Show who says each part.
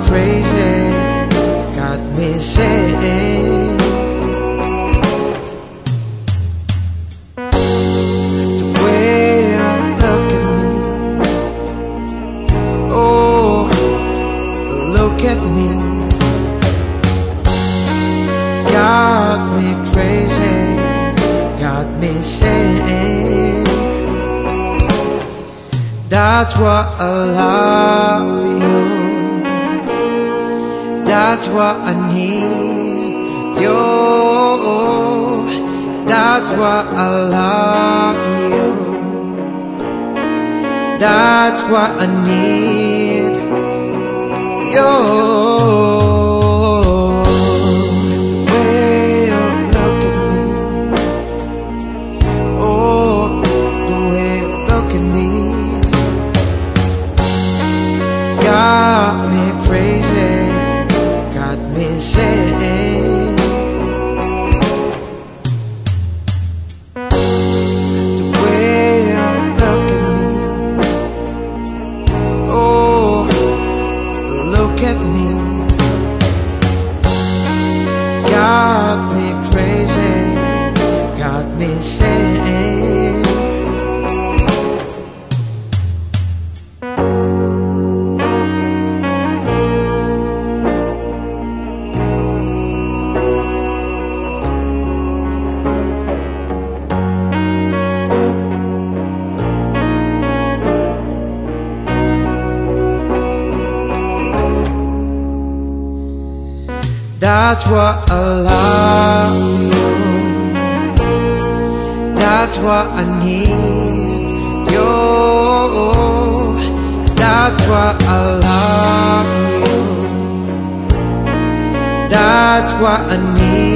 Speaker 1: crazy, got me saying the way you look at me. Oh, look at me, got me crazy, got me saying that's why I love you, that's why I need you, that's why I love you, that's why I need you. Got me crazy, got me saying the way you look at me. Oh, look at me, got me crazy, got me saying that's why I love you, that's why I need you, that's why I love you, that's why I need